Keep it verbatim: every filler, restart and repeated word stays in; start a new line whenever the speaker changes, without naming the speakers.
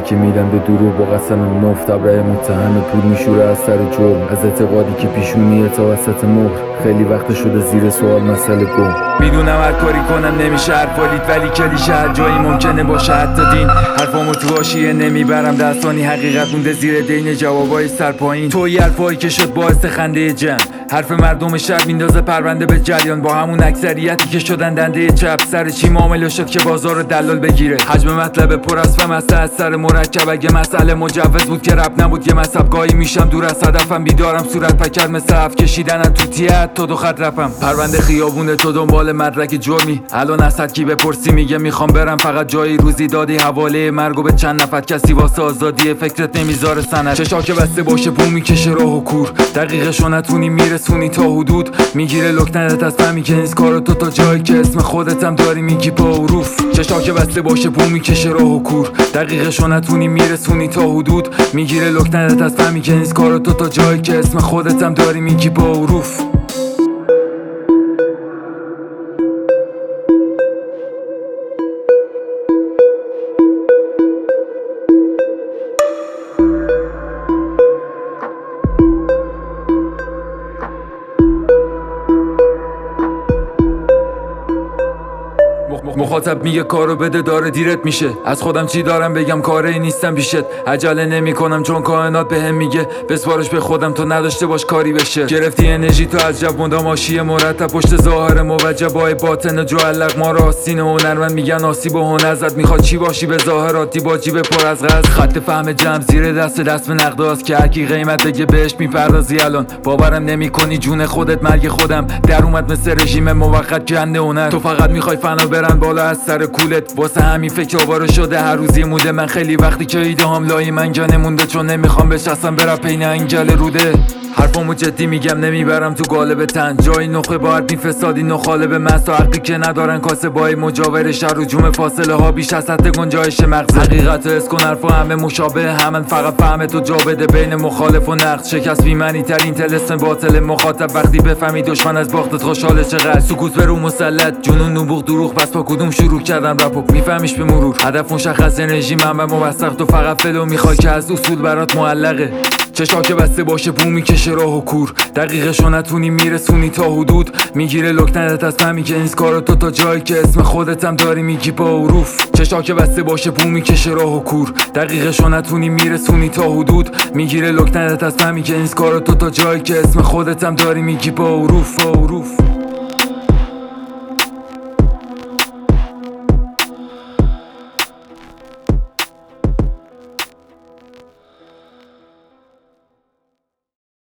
که میرن به دروغ با قسم مفت. ابره متهم پول میشوره از سر جرم، از اعتقادی که پیشونیه تا وسط مهر. خیلی وقت شده زیر سوال مسئله گم.
میدونم هر کاری کنم نمیشه حرفالید، ولی کلیشه هر جایی ممکنه باشه حتی دین. حرفامو تو حاشیه نمیبرم دستانی، حقیقت مونده زیر دین جوابای سر پایین. توی حرفایی که شد باعث خنده جمع، حرف مردم شب میندازه پرونده به جریان. با همون اکثریتی که شدن دنده چپ، سر چی معامله شد که بازار دلال بگیره. حجم مطلب پر است و مسئله از سر مرکب. اگه مسئله مجوز بود که رپ نبود یه مذهب، گاهی میشم دور از هدفم، بیدارم صورت پکر مثل هفت کشیدنم تو تیت تا دو خط رپم. پرونده خیابونه تو دنبال مدرک جرمی، الان از حد کی بپرسی میگه میخوام برم فقط جایی روزی دادی حواله مرگو به چند نفر. کسی واسه آزادی فکرت نمیذاره سند، چشا که بسته باشه بو میکشه راه و کور. دقیقشو نتونی میرسونی تا حدود، میگیره لکنت از فهمی که نیست کارو تو تا جایی که اسم خودتم داری میگی با حروف. چشا که بسته باشه بو میکشه راه و کور. دقیقشو نتونی میرسونی تا حدود، میگیره لکنت از فهمی که نیست کارو تو تا جایی که اسم خودتم داری میگی با حروف. مخاطب میگه کارو بده داره دیرت میشه، از خودم چی دارم بگم کاری نیستم بیشت. عجله نمی کنم چون کائنات بهم میگه بسپارش به خودم تو نداشته باش کاری بشه. گرفتی انرژی تو از جب مدام آشیه مرتب، پشت ظاهر موجبای باطن جعلق ما راستین هنرمند میگن آسیب و هنر زد. میخواد چی باشی به ظاهراتی با جیب پر از غز، خط فهم جمع زیر دست دست به نقداست که هرکی قیمت بگه بهش میپردازی. الان باورم نمیکنی جون خودت مرگ خودم در اومد مثل رژیم موقت کنده هنر. تو فقط میخوای فنا برن بالا از سر کولت، واسه همین فکر آوارو شده هر روزی موده. من خیلی وقتی که ایده هم لای من جا نمونده، چون نمیخوام بشستم برم پین انگل روده. حرفامو جدی میگم نمیبرم تو قالب تن، جای نخه با حرفی فسادی نخاله به مست و حقی که ندارن کاسه بای مجاور شهر. هجوم فاصله ها بیش از حد گنجایش مغز، حقیقت حس کن حرفا همه مشابه همن، فقط فهم تو جا بده بین مخالف و نقد. شکست بی‌معنی ترین طلسم باطل مخاطب، وقتی بفهمی دشمن از باختت خوشحاله چقدر. سکوت به رو مسلط جنون نبوغ دروغ، پس با کدوم شروع کردم رپو میفهمیش به مرور. هدف مشخص انرژی منبع موثق، تو فقط فلو میخوای که از اصول برات معلقه. چشا که بسته باشه بو میکشه راه و کور. دقیقشو نتونی میرسونی تا حدود، میگیره لکنت از فهمی که نیست کارو تو تا جایی که اسم خودتم داری میگی با حروف. چشا که بسته باشه بو میکشه راه و کور. دقیقشو نتونی میرسونی تا حدود، میگیره لکنت از فهمی که نیست کارو تو تا جایی که اسم خودتم داری میگی با حروف.